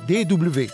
DW.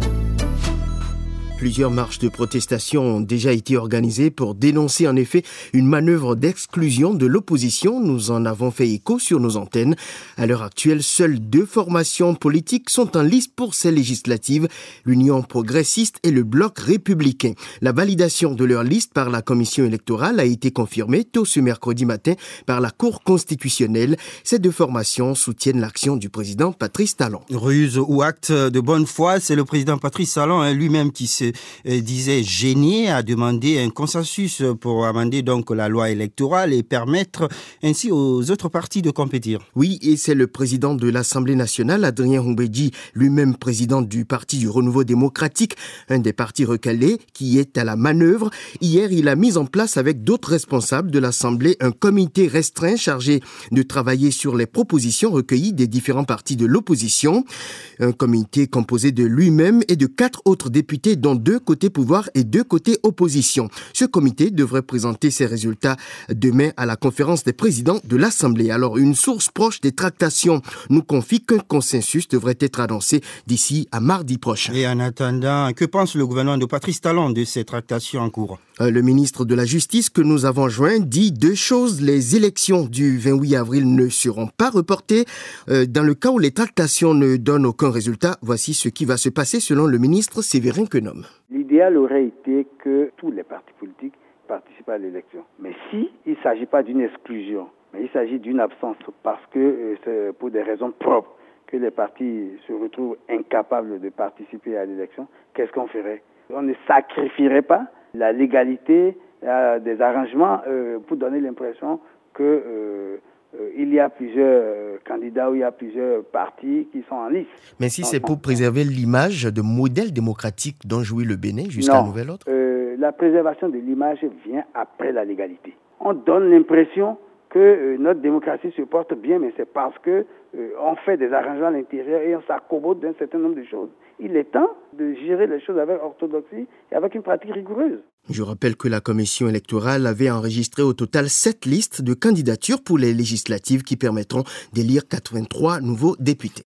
Plusieurs marches de protestation ont déjà été organisées pour dénoncer en effet une manœuvre d'exclusion de l'opposition. Nous en avons fait écho sur nos antennes. À l'heure actuelle, seules 2 formations politiques sont en lice pour ces législatives, l'Union progressiste et le Bloc républicain. La validation de leur liste par la commission électorale a été confirmée tôt ce mercredi matin par la Cour constitutionnelle. Ces 2 formations soutiennent l'action du président Patrice Talon. Ruse ou acte de bonne foi, c'est le président Patrice Talon lui-même qui se disait gêné à demander un consensus pour amender donc la loi électorale et permettre ainsi aux autres partis de compétir. Oui, et c'est le président de l'Assemblée nationale, Adrien Humbedji, lui-même président du Parti du Renouveau démocratique, un des partis recalés, qui est à la manœuvre. Hier, il a mis en place avec d'autres responsables de l'Assemblée un comité restreint chargé de travailler sur les propositions recueillies des différents partis de l'opposition. Un comité composé de lui-même et de 4 autres députés, dont 2 côtés pouvoir et 2 côtés opposition. Ce comité devrait présenter ses résultats demain à la conférence des présidents de l'Assemblée. Alors, une source proche des tractations nous confie qu'un consensus devrait être annoncé d'ici à mardi prochain. Et en attendant, que pense le gouvernement de Patrice Talon de ces tractations en cours ? Le ministre de la Justice que nous avons joint dit 2 choses. Les élections du 28 avril ne seront pas reportées. Dans le cas où les tractations ne donnent aucun résultat, voici ce qui va se passer selon le ministre Séverin Quenome. L'idéal aurait été que tous les partis politiques participent à l'élection. Mais s'il ne s'agit pas d'une exclusion, mais il s'agit d'une absence parce que c'est pour des raisons propres que les partis se retrouvent incapables de participer à l'élection, qu'est-ce qu'on ferait ? On ne sacrifierait pas la légalité des arrangements pour donner l'impression que il y a plusieurs candidats ou il y a plusieurs partis qui sont en lice. Mais si c'est pour préserver l'image de modèle démocratique dont jouit le Bénin jusqu'à nouvel ordre ? La préservation de l'image vient après la légalité. On donne l'impression que notre démocratie se porte bien, mais c'est parce que on fait des arrangements à l'intérieur et on s'accommode d'un certain nombre de choses. Il est temps de gérer les choses avec orthodoxie et avec une pratique rigoureuse. Je rappelle que la commission électorale avait enregistré au total 7 listes de candidatures pour les législatives qui permettront d'élire 83 nouveaux députés.